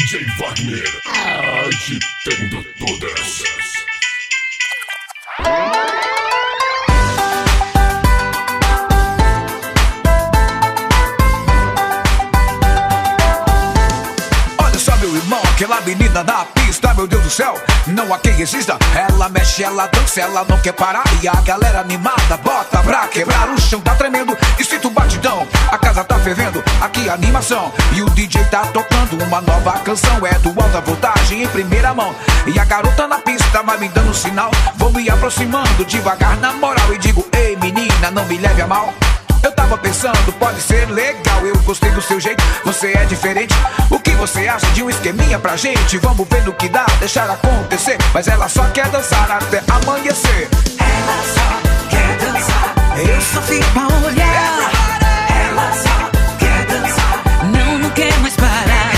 DJ Wagner, agitando todas. Olha só, meu irmão, aquela menina na pista, meu Deus do céu, não há quem resista. Ela mexe, ela dança, ela não quer parar. E a galera animada bota pra quebrar. O chão tá tremendo, escrito batidão. A casa tá fervendo, aqui a animação. E o DJ tá tocando uma nova canção. É do alta voltagem em primeira mão. E a garota na pista vai me dando sinal. Vou me aproximando devagar na moral. E digo, ei menina, não me leve a mal. Eu tava pensando, pode ser legal. Eu gostei do seu jeito, você é diferente. O que você acha de um esqueminha pra gente? Vamos ver no que dá, deixar acontecer. Mas ela só quer dançar até amanhecer. Ela só quer dançar, eu só fico a olhar. Ela só quer dançar, não quer mais parar.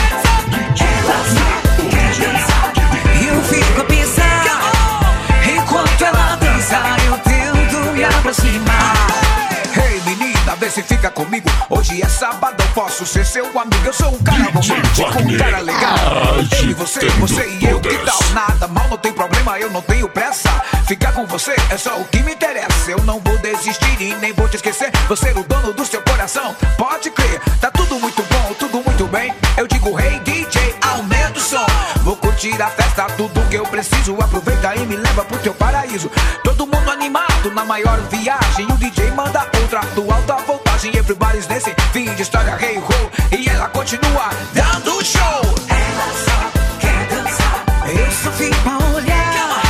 Ela só quer dançar, eu fico a pensar. Enquanto ela dança, eu tento me aproximar. Hey menina, vê se fica comigo. Hoje é sábado, posso ser seu amigo. Eu sou um cara romântico, um cara legal. Ei, você e eu, que tal? Nada mal, não tem problema, eu não tenho pressa. Ficar com você é só o que me interessa. Eu não vou desistir e nem vou te esquecer. Você é o dono do seu coração, pode crer. Tá tudo muito bom, tudo muito bem. Eu digo, hey DJ, aumenta o som. Vou curtir a festa, tudo que eu preciso. Aproveita e me leva pro teu paraíso. Todo mundo animado na maior viagem. O DJ manda outra do alta voltagem. Everybody's dancing, fim de história, hey ho. E ela continua dando show. Ela só quer dançar, eu só fico a olhar.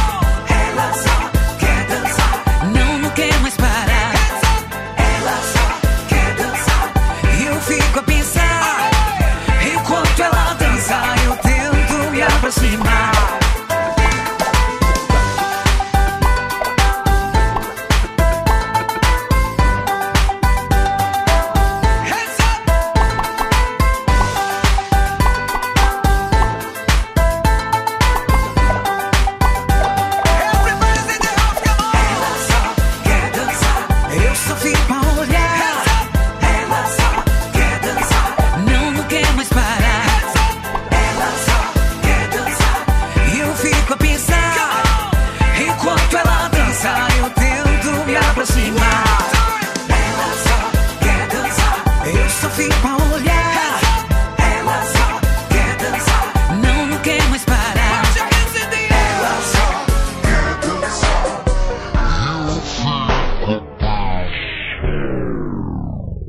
Ela só quer dançar, não quer mais parar. Ela só quer dançar, eu fico a pensar. Enquanto ela dança, eu tento me aproximar. Ela só quer dançar, eu só fico a